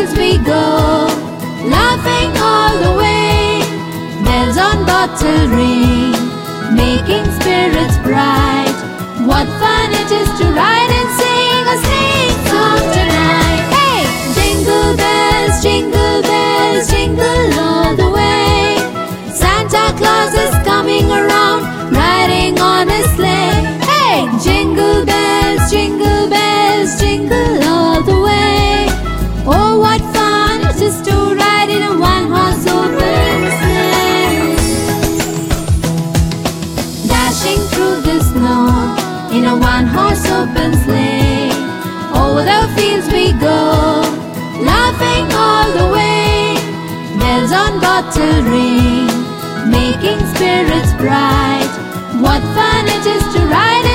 fields we go, laughing all the way. Bells on bottle ring, making spirits bright. What fun it is to ride and sing a sleighing song tonight. Hey! Jingle bells, jingle all the way. Santa Claus is coming around, riding on a sleigh. Hey! Jingle bells, jingle all the way. Oh, what fun it is to ride in a one-horse open sleigh. Dashing through the snow in a one-horse open sleigh. Over the fields we go, laughing all the way. Bells on bottle ring, making spirits bright. What fun it is to ride